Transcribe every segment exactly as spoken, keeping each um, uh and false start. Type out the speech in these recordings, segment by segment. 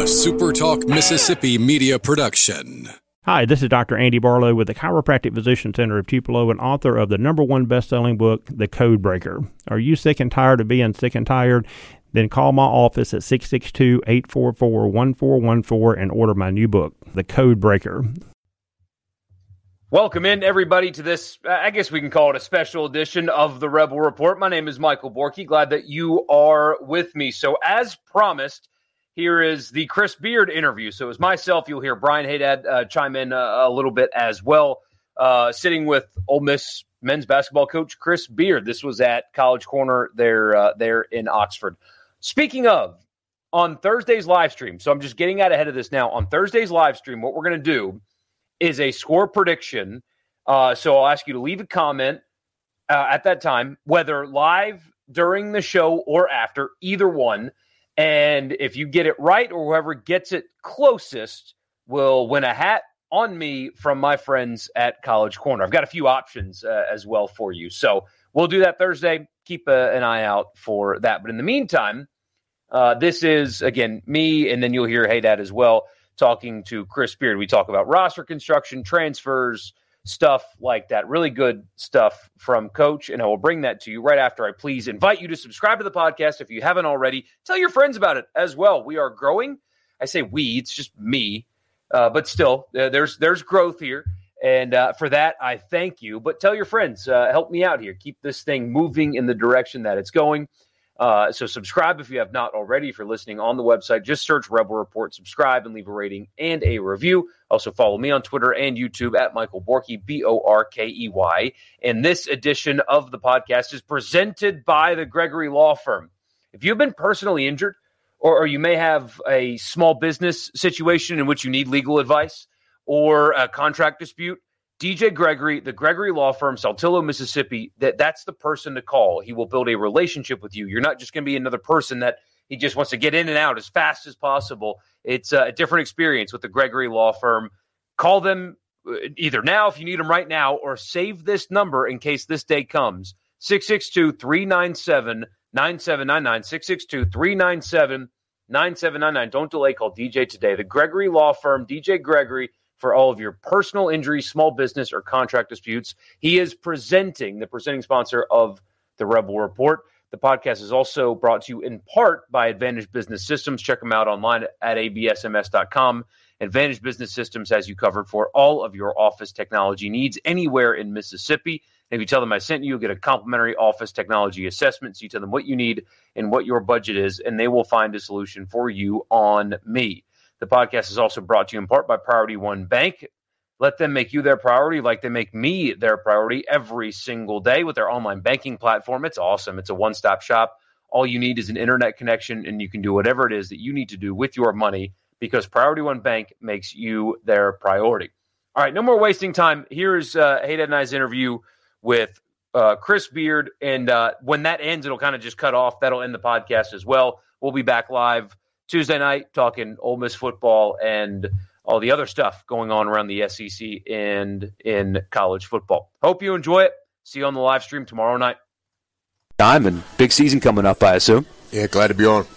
A Super Talk Mississippi media production. Hi, this is Doctor Andy Barlow with the Chiropractic Physician Center of Tupelo and author of the number one best-selling book, The Code Breaker. Are you sick and tired of being sick and tired? Then call my office at six six two, eight four four, one four one four and order my new book, The Code Breaker. Welcome in, everybody, to this, I guess we can call it a special edition of the Rebel Report. My name is Michael Borky. Glad that you are with me. So as promised, here is the Chris Beard interview. So as myself, you'll hear Brian Haydad uh, chime in uh, a little bit as well, uh, sitting with Ole Miss men's basketball coach Chris Beard. This was at College Corner there, uh, there in Oxford. Speaking of, on Thursday's live stream, so I'm just getting out ahead of this now. On Thursday's live stream, what we're going to do is a score prediction. Uh, so I'll ask you to leave a comment uh, at that time, whether live during the show or after, either one. And if you get it right or whoever gets it closest will win a hat on me from my friends at College Corner. I've got a few options uh, as well for you. So we'll do that Thursday. Keep uh, an eye out for that. But in the meantime, uh, this is, again, me, and then you'll hear Haydad as well, talking to Chris Beard. We talk about roster construction, transfers, stuff like that. Really good stuff from Coach, and I will bring that to you right after I please invite you to subscribe to the podcast if you haven't already. Tell your friends about it as well. We are growing. I say we, it's just me, uh, but still, uh, there's there's growth here, and uh, for that, I thank you. But tell your friends. Uh, help me out here. Keep this thing moving in the direction that it's going. Uh, so subscribe if you have not already. If you're listening on the website, just search Rebel Report, subscribe, and leave a rating and a review. Also follow me on Twitter and YouTube at Michael Borky, B O R K E Y. And this edition of the podcast is presented by the Gregory Law Firm. If you've been personally injured, or, or you may have a small business situation in which you need legal advice or a contract dispute, D J Gregory, the Gregory Law Firm, Saltillo, Mississippi, that, that's the person to call. He will build a relationship with you. You're not just going to be another person that he just wants to get in and out as fast as possible. It's a different experience with the Gregory Law Firm. Call them either now if you need them right now, or save this number in case this day comes. six six two, three nine seven, nine seven nine nine, six six two, three nine seven, nine seven nine nine. Don't delay. Call D J today. The Gregory Law Firm, D J Gregory, for all of your personal injury, small business, or contract disputes. He is presenting, the presenting sponsor of the Rebel Report. The podcast is also brought to you in part by Advantage Business Systems. Check them out online at A B S M S dot com. Advantage Business Systems has you covered for all of your office technology needs anywhere in Mississippi. And if you tell them I sent you, you'll get a complimentary office technology assessment. So you tell them what you need and what your budget is, and they will find a solution for you on me. The podcast is also brought to you in part by Priority One Bank. Let them make you their priority like they make me their priority every single day with their online banking platform. It's awesome. It's a one-stop shop. All you need is an internet connection, and you can do whatever it is that you need to do with your money because Priority One Bank makes you their priority. All right, no more wasting time. Here's uh, Haydad and I's interview with uh, Chris Beard, and uh, when that ends, it'll kind of just cut off. That'll end the podcast as well. We'll be back live Tuesday night talking Ole Miss football and all the other stuff going on around the S E C and in college football. Hope you enjoy it. See you on the live stream tomorrow night. Diamond, big season coming up, I assume. Yeah, glad to be on.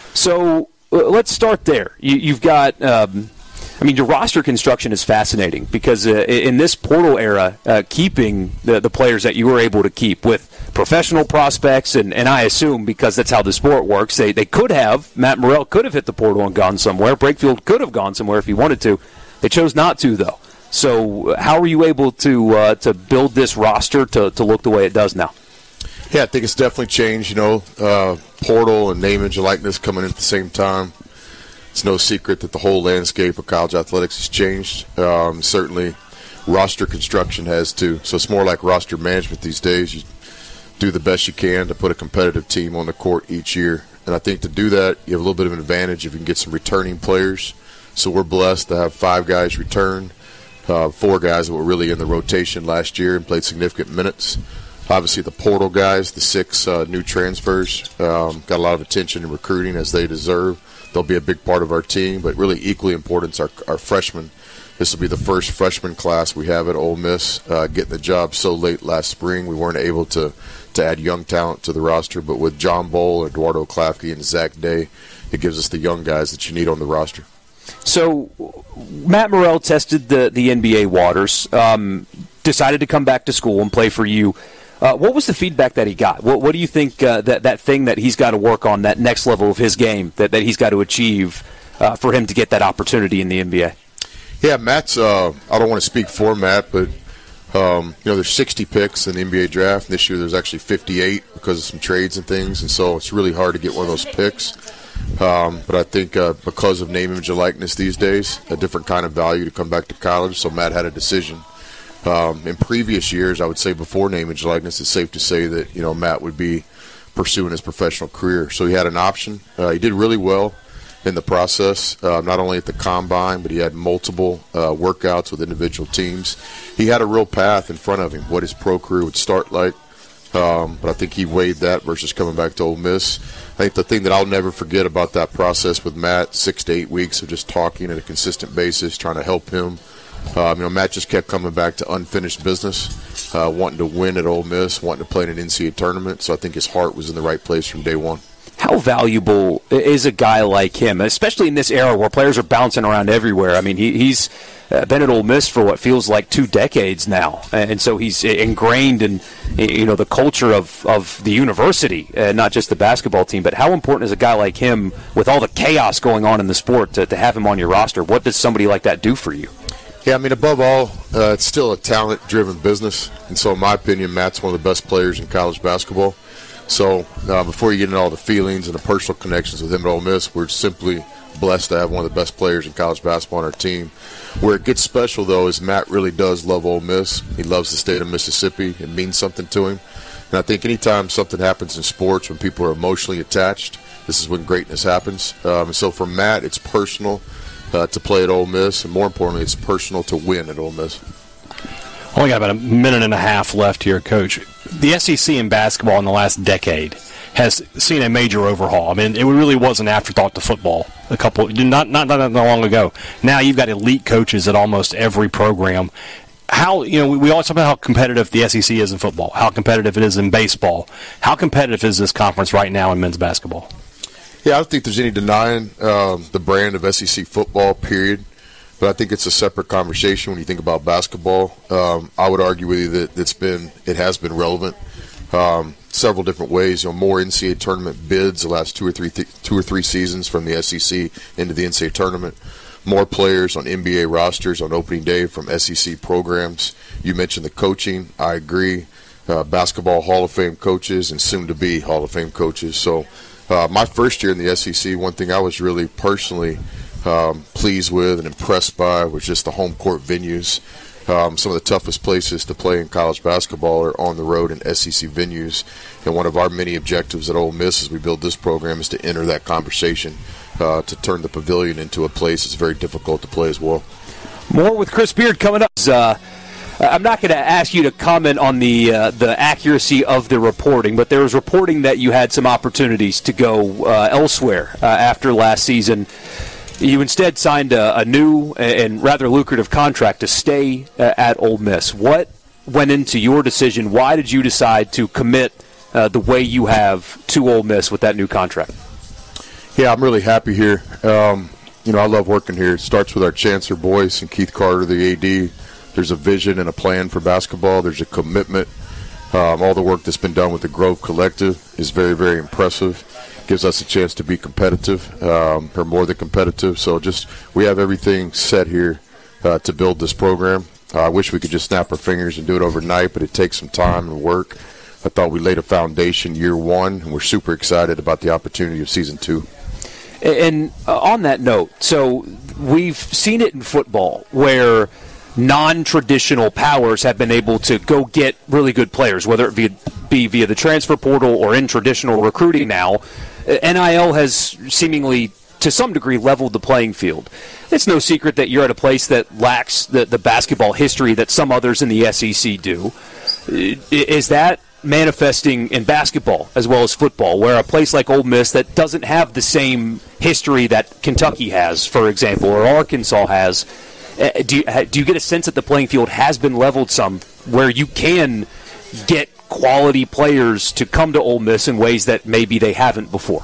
So uh, let's start there. You, you've got, um, I mean, your roster construction is fascinating because uh, in this portal era, uh, keeping the, the players that you were able to keep with professional prospects, and, and I assume because that's how the sport works, they they could have, Matt Morrell could have hit the portal and gone somewhere. Brakefield could have gone somewhere if he wanted to. They chose not to, though. So how are you able to uh, to build this roster to, to look the way it does now? Yeah, I think it's definitely changed, you know, uh, portal and name, image, and likeness coming in at the same time. It's no secret that the whole landscape of college athletics has changed. Um, certainly roster construction has too. So it's more like roster management these days. You do the best you can to put a competitive team on the court each year. And I think to do that, you have a little bit of an advantage if you can get some returning players. So we're blessed to have five guys return, uh, four guys that were really in the rotation last year and played significant minutes. Obviously the portal guys, the six uh, new transfers, um, got a lot of attention in recruiting as they deserve. They'll be a big part of our team, but really equally important is our, our freshmen. This will be the first freshman class we have at Ole Miss, uh, getting the job so late last spring. We weren't able to, to add young talent to the roster, but with John Bowl, Eduardo Klafke, and Zach Day, it gives us the young guys that you need on the roster. So Matt Morrell tested the, the N B A waters, um, decided to come back to school and play for you. Uh, what was the feedback that he got? What, what do you think uh, that, that thing that he's got to work on, that next level of his game that, that he's got to achieve uh, for him to get that opportunity in the N B A? Yeah, Matt's, uh, I don't want to speak for Matt, but, um, you know, there's sixty picks in the N B A draft. This year there's actually fifty-eight because of some trades and things, and so it's really hard to get one of those picks. Um, but I think uh, because of name, image, and likeness these days, a different kind of value to come back to college, so Matt had a decision. Um, in previous years, I would say before name, image, likeness, it's safe to say that, you know, Matt would be pursuing his professional career. So he had an option. Uh, he did really well in the process, uh, not only at the combine, but he had multiple uh, workouts with individual teams. He had a real path in front of him, what his pro career would start like. Um, but I think he weighed that versus coming back to Ole Miss. I think the thing that I'll never forget about that process with Matt, six to eight weeks of just talking at a consistent basis, trying to help him. Um, you know, Matt just kept coming back to unfinished business, uh, wanting to win at Ole Miss, wanting to play in an N C double A tournament. So I think his heart was in the right place from day one. How valuable is a guy like him, especially in this era where players are bouncing around everywhere? I mean, he, he's been at Ole Miss for what feels like two decades now, and so he's ingrained in, you know, the culture of, of the university, and not just the basketball team. But how important is a guy like him, with all the chaos going on in the sport, to, to have him on your roster? What does somebody like that do for you? Yeah, I mean, above all, uh, it's still a talent-driven business, and so in my opinion, Matt's one of the best players in college basketball. So uh, before you get into all the feelings and the personal connections with him at Ole Miss, we're simply blessed to have one of the best players in college basketball on our team. Where it gets special, though, is Matt really does love Ole Miss. He loves the state of Mississippi. It means something to him. And I think anytime something happens in sports, when people are emotionally attached, this is when greatness happens. Um, and so for Matt, it's personal uh, to play at Ole Miss, and more importantly, it's personal to win at Ole Miss. Only got about a minute and a half left here, Coach. The S E C in basketball in the last decade has seen a major overhaul. I mean, it really was an afterthought to football a couple, not not not that long ago. Now you've got elite coaches at almost every program. How, you know, we, we always talk about how competitive the S E C is in football, how competitive it is in baseball. How competitive is this conference right now in men's basketball? Yeah, I don't think there's any denying um, the brand of S E C football, period. But I think it's a separate conversation when you think about basketball. Um, I would argue with you that it's been, it has been relevant um, several different ways. You know, more N C double A tournament bids the last two or three th- two or three seasons from the S E C into the N C double A tournament. More players on N B A rosters on opening day from S E C programs. You mentioned the coaching. I agree. Uh, basketball Hall of Fame coaches and soon-to-be Hall of Fame coaches. So uh, my first year in the S E C, one thing I was really personally Um, pleased with and impressed by was just the home court venues. Um, some of the toughest places to play in college basketball are on the road in S E C venues. And one of our many objectives at Ole Miss as we build this program is to enter that conversation, uh, to turn the pavilion into a place that's very difficult to play as well. More with Chris Beard coming up. Uh, I'm not going to ask you to comment on the uh, the accuracy of the reporting, but there was reporting that you had some opportunities to go uh, elsewhere uh, after last season. You instead signed a, a new and rather lucrative contract to stay uh, at Ole Miss. What went into your decision? Why did you decide to commit uh, the way you have to Ole Miss with that new contract? Yeah, I'm really happy here. Um, you know, I love working here. It starts with our Chancellor Boyce and Keith Carter, the A D. There's a vision and a plan for basketball. There's a commitment. Um, all the work that's been done with the Grove Collective is very, very impressive. Gives us a chance to be competitive, um, or more than competitive. So just we have everything set here uh, to build this program. Uh, I wish we could just snap our fingers and do it overnight, but it takes some time and work. I thought we laid a foundation year one, and we're super excited about the opportunity of season two. And uh, on that note, so we've seen it in football where non-traditional powers have been able to go get really good players, whether it be, be via the transfer portal or in traditional recruiting now. N I L has seemingly, to some degree, leveled the playing field. It's no secret that you're at a place that lacks the, the basketball history that some others in the S E C do. Is that manifesting in basketball as well as football, where a place like Ole Miss that doesn't have the same history that Kentucky has, for example, or Arkansas has, do you, do you get a sense that the playing field has been leveled some, where you can get quality players to come to Ole Miss in ways that maybe they haven't before?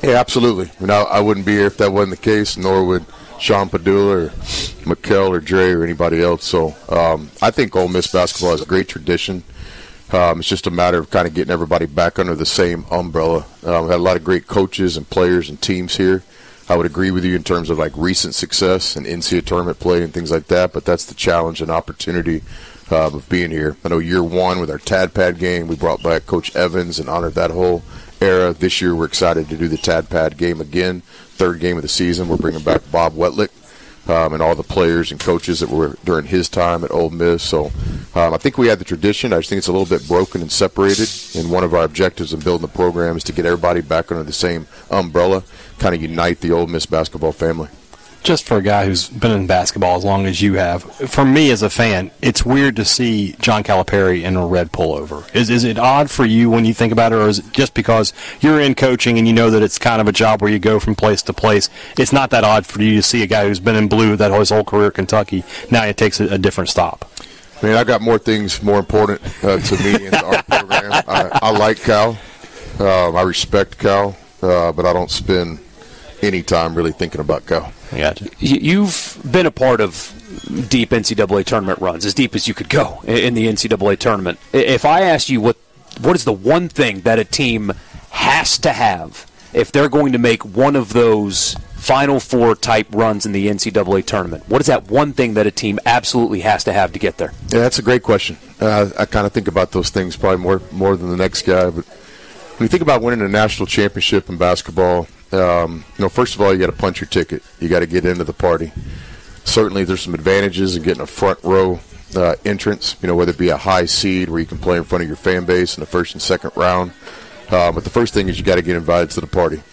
Yeah, absolutely. I mean, I, I wouldn't be here if that wasn't the case, nor would Sean Padula or Mikkel or Dre or anybody else. So um, I think Ole Miss basketball has a great tradition. Um, it's just a matter of kind of getting everybody back under the same umbrella. Um, we've had a lot of great coaches and players and teams here. I would agree with you in terms of like recent success and N C double A tournament play and things like that, but that's the challenge and opportunity uh, of being here. I know year one with our Tad Pad game, we brought back Coach Evans and honored that whole era. This year we're excited to do the Tad Pad game again, third game of the season. We're bringing back Bob Wetlick um, and all the players and coaches that were during his time at Ole Miss. So um, I think we had the tradition. I just think it's a little bit broken and separated, and one of our objectives in building the program is to get everybody back under the same umbrella, kind of unite the Ole Miss basketball family. Just for a guy who's been in basketball as long as you have, for me as a fan, it's weird to see John Calipari in a red pullover. Is is it odd for you when you think about it, or is it just because you're in coaching and you know that it's kind of a job where you go from place to place? It's not that odd for you to see a guy who's been in blue that his whole career at Kentucky. Now it takes a, a different stop. I mean, I got more things more important uh, to me in our program. I, I like Cal. Uh, I respect Cal, uh, but I don't spend any time really thinking about Cal. Gotcha. You've been a part of deep N C double A tournament runs, as deep as you could go in the N C double A tournament. If I asked you what what is the one thing that a team has to have if they're going to make one of those Final Four type runs in the N C double A tournament, what is that one thing that a team absolutely has to have to get there? Yeah, that's a great question. Uh, I kind of think about those things probably more more than the next guy. But when you think about winning a national championship in basketball, Um, you know, first of all, you got to punch your ticket. You got to get into the party. Certainly, there's some advantages in getting a front row uh, entrance. You know, whether it be a high seed where you can play in front of your fan base in the first and second round. Uh, but the first thing is you got to get invited to the party.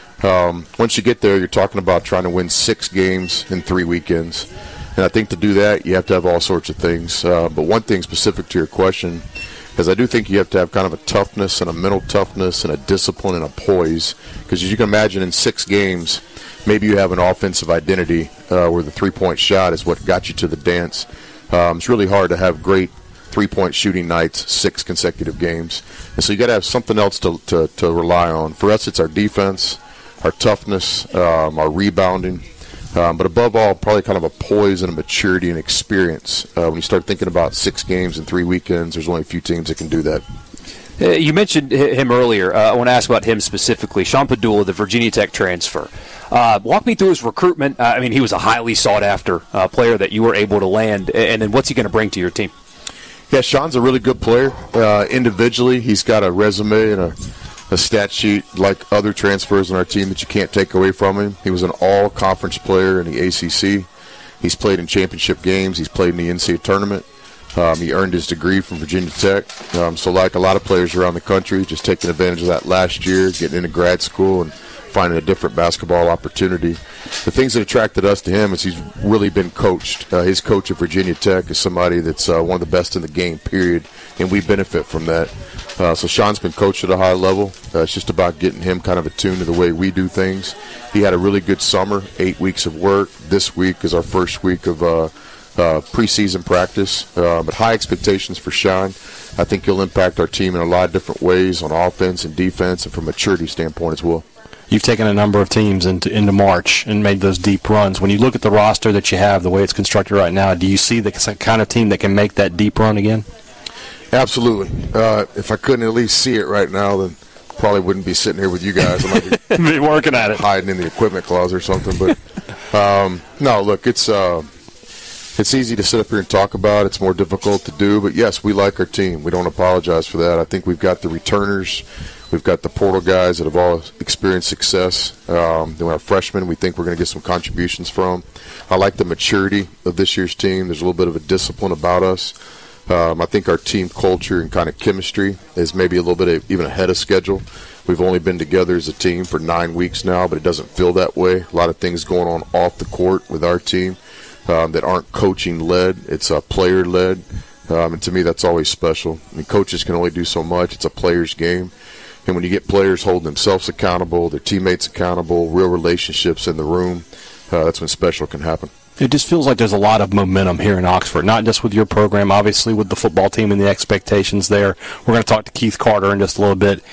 Um, once you get there, you're talking about trying to win six games in three weekends. And I think to do that, you have to have all sorts of things. Uh, but one thing specific to your question, because I do think you have to have kind of a toughness and a mental toughness and a discipline and a poise. Because as you can imagine, in six games, maybe you have an offensive identity uh, where the three-point shot is what got you to the dance. Um, it's really hard to have great three-point shooting nights, six consecutive games. And so you got to have something else to, to, to rely on. For us, it's our defense, our toughness, um, our rebounding. Um, but above all, probably kind of a poise and a maturity and experience. Uh, when you start thinking about six games in three weekends, there's only a few teams that can do that. Uh, you mentioned him earlier. Uh, I want to ask about him specifically. Sean Padula, the Virginia Tech transfer. Uh, walk me through his recruitment. Uh, I mean, he was a highly sought-after uh, player that you were able to land. And then what's he going to bring to your team? Yeah, Sean's a really good player. Uh, individually, he's got a resume and a a stat sheet like other transfers on our team that you can't take away from him. He was an all-conference player in the A C C. He's played in championship games. He's played in the N C double A tournament. Um, he earned his degree from Virginia Tech. Um, so like a lot of players around the country, just taking advantage of that last year, getting into grad school and finding a different basketball opportunity. The things that attracted us to him is he's really been coached. Uh, his coach at Virginia Tech is somebody that's uh, one of the best in the game, period, and we benefit from that. Uh, so Sean's been coached at a high level. Uh, it's just about getting him kind of attuned to the way we do things. He had a really good summer, eight weeks of work. This week is our first week of uh, uh, preseason practice. Uh, but high expectations for Sean. I think he'll impact our team in a lot of different ways on offense and defense and from a maturity standpoint as well. You've taken a number of teams into into March and made those deep runs. When you look at the roster that you have, the way it's constructed right now, do you see the kind of team that can make that deep run again? Absolutely. Uh, if I couldn't at least see it right now, then probably wouldn't be sitting here with you guys. I might be, be working at it, hiding in the equipment closet or something. But um, no, look, it's uh, it's easy to sit up here and talk about. It's more difficult to do. But yes, we like our team. We don't apologize for that. I think we've got the returners. We've got the portal guys that have all experienced success. Um, then we have freshmen we think we're going to get some contributions from. I like the maturity of this year's team. There's a little bit of a discipline about us. Um, I think our team culture and kind of chemistry is maybe a little bit of, even ahead of schedule. We've only been together as a team for nine weeks now, but it doesn't feel that way. A lot of things going on off the court with our team um, that aren't coaching-led. It's uh, player-led, um, and to me that's always special. I mean, coaches can only do so much. It's a player's game. And when you get players holding themselves accountable, their teammates accountable, real relationships in the room, uh, that's when special can happen. It just feels like there's a lot of momentum here in Oxford, not just with your program, obviously with the football team and the expectations there. We're going to talk to Keith Carter in just a little bit.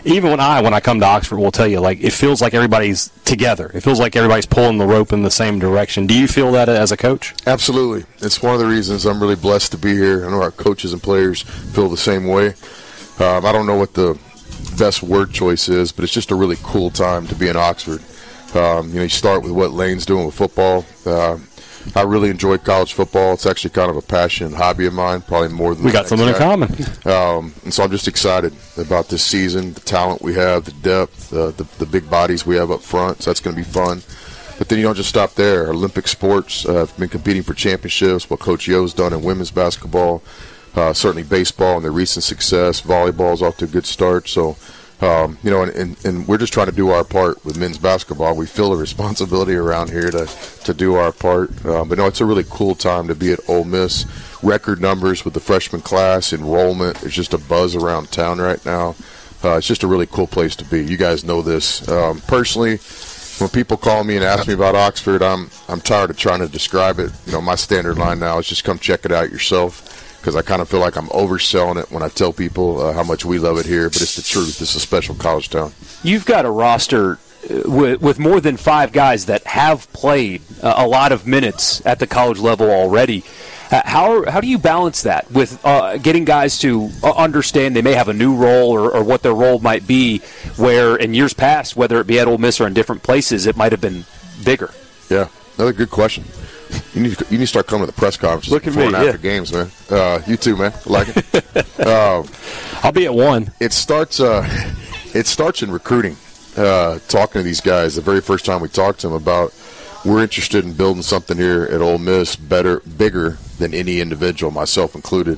even when I when I come to Oxford, will tell you, like, it feels like everybody's together. It feels like everybody's pulling the rope in the same direction. Do you feel that as a coach? Absolutely. It's one of the reasons I'm really blessed to be here. I know our coaches and players feel the same way. Um, I don't know what the best word choice is, but it's just a really cool time to be in Oxford. Um, you know, you start with what Lane's doing with football. Uh, I really enjoy college football. It's actually kind of a passion and hobby of mine, probably more than we got something in common. Um, and so I'm just excited about this season, the talent we have, the depth, uh, the, the big bodies we have up front. So that's going to be fun. But then you don't just stop there. Olympic sports uh, have been competing for championships, what Coach Yo's done in women's basketball, uh, certainly baseball and their recent success. Volleyball is off to a good start. So, um, you know, and, and, and we're just trying to do our part with men's basketball. We feel a responsibility around here to, to do our part. Um, but, no, it's a really cool time to be at Ole Miss. Record numbers with the freshman class, enrollment. There's just a buzz around town right now. Uh, it's just a really cool place to be. You guys know this. Um, personally, when people call me and ask me about Oxford, I'm I'm tired of trying to describe it. You know, my standard line now is just come check it out yourself, because I kind of feel like I'm overselling it when I tell people uh, how much we love it here. But it's the truth. It's a special college town. You've got a roster with, with more than five guys that have played uh, a lot of minutes at the college level already. Uh, how how do you balance that with uh, getting guys to uh, understand they may have a new role or, or what their role might be, where in years past, whether it be at Ole Miss or in different places, it might have been bigger? Yeah, another good question. You need to, you need to start coming to the press conferences Look at before me, and after yeah. games, man. Uh, you too, man. I like it. uh, I'll be at one. It starts. Uh, it starts in recruiting. Uh, talking to these guys, the very first time we talked to them about, we're interested in building something here at Ole Miss better, bigger than any individual, myself included.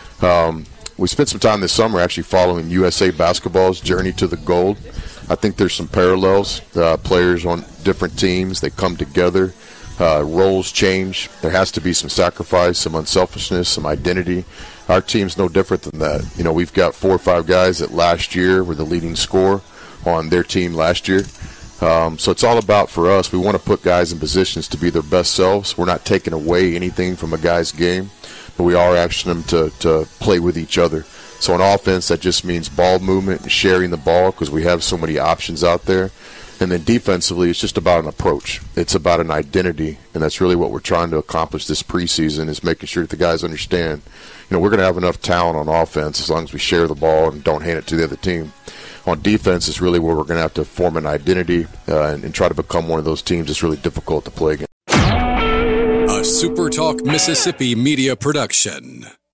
Um, we spent some time this summer actually following U S A Basketball's journey to the gold. I think there's some parallels. Uh, players on different teams, they come together. Uh, roles change. There has to be some sacrifice, some unselfishness, some identity. Our team's no different than that. You know, we've got four or five guys that last year were the leading scorer on their team last year. Um, so it's all about, for us, we want to put guys in positions to be their best selves. We're not taking away anything from a guy's game, but we are asking them to, to play with each other. So on offense, that just means ball movement and sharing the ball, because we have so many options out there. And then defensively, it's just about an approach. It's about an identity, and that's really what we're trying to accomplish this preseason, is making sure that the guys understand, you know, we're going to have enough talent on offense as long as we share the ball and don't hand it to the other team. On defense is really where we're going to have to form an identity uh, and, and try to become one of those teams that's really difficult to play against. A SuperTalk Mississippi media production.